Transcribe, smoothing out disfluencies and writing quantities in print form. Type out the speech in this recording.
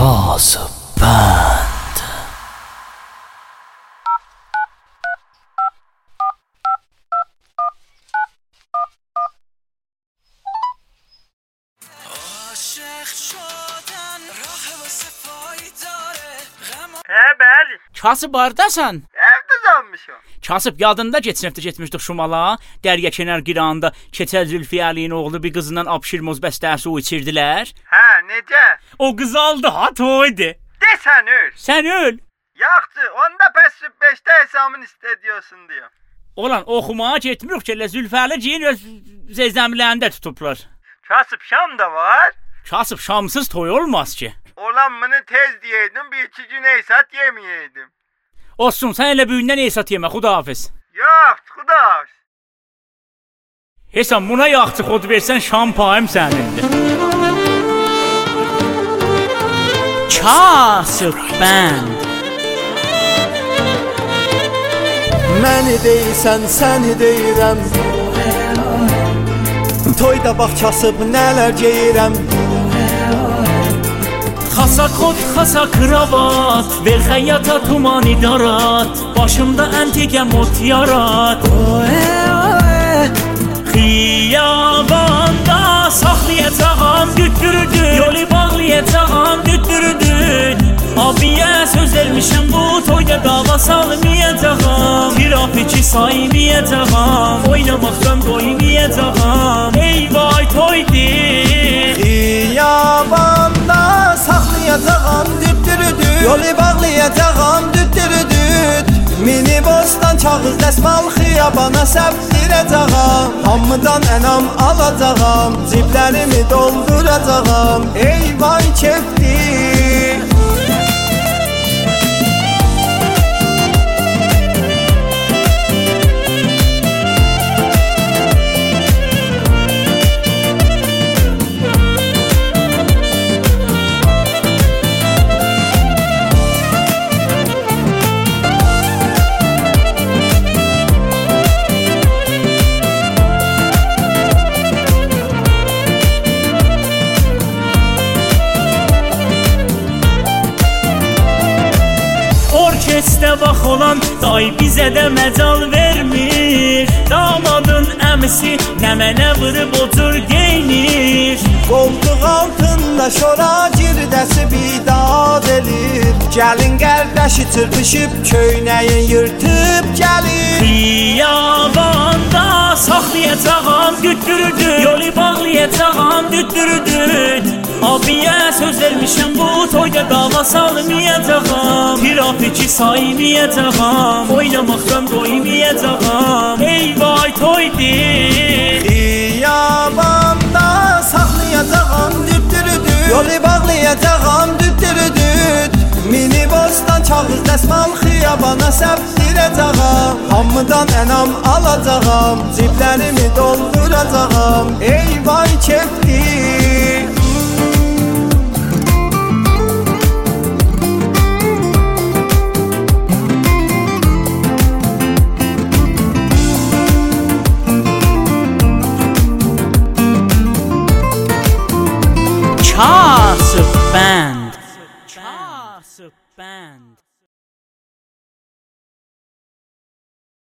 Casaband. Bəli. Kasıb hardasan? Evdə qalmışam. Kasıb yadında geçən həftə getmişdik Şumala, Dərya kənar qirağında Keçəl Zülfiyəlinin oğlu bir qızından abşirmoz bəstəsi o içirdilər. Hə, necə? O qız aldı, ha toydu. Desən öl. Sən öl. Yaxşı, onda pəs 5-də hesabını istədiyorsun diyor. Olan oxumağa getmirik ki, Zülfəli giyin öz zəzəmlərində tutublar. Kasıb şam da var. Kasıb şamsız toy olmaz ki. Olan bunu tez diyeydim, bir iki gün eysat yemeyeydim. Olsun, sən elə büyündən eysat yemə, xudahafiz. Yox, xudahafiz. Hesan, buna yaxçı xod versən şam payım sənindir. Casaband. Məni deysən, səni deyirəm. Toyda bax kasıb nələr geyirəm. Xasa kod, xasa kravat, ver xəyata tumani darat, başımda əntiqə mot yarat. Xiyabanda saxlayacağam dütdürüdü, yolu bağlayacağam dütdürüdü. Abiyə söz vermişəm bu toyda dava salmayacağam, trafiki saymayacağam, oynamaqdan doymayacağam. Ey vay toydi. Xiyabanda saxlayacağam dütdürüdü, yolu bağlayacağam dütdürüdü. Mini bostan kağız dəsmal xiyabana səpdirəcağam, hamıdan ənam alacağam, ciblərimi dolduracağam. Ey vay kefdi. Orkestre bax olan day bizə də məcal vermir. Damadın əmisi nəmənə vırıb otur geynir. Qoltuq altında şora girdəsi bidad elir. Gəlin qardaşı çırpışıb köynəyin yırtıb gəlir. Xiyabanda saxlayacağam dütdürüdü, yolu bağlayacağam dütdürüdü. Abiyə söz vermişəm bu toyda dava salmayacağam, trafiki saymayacağam, oynamaqdan doymayacağam. Ey vay toydi. Xiyabanda saxlayacağam dütdürüdü, yolu bağlayacağam dütdürüdü. Mini bostan kağız dəsmal xiyabana səpdirəcağam, hamıdan ənam alacağam, ciblərimi dolduracağam. Ey vay kefdi.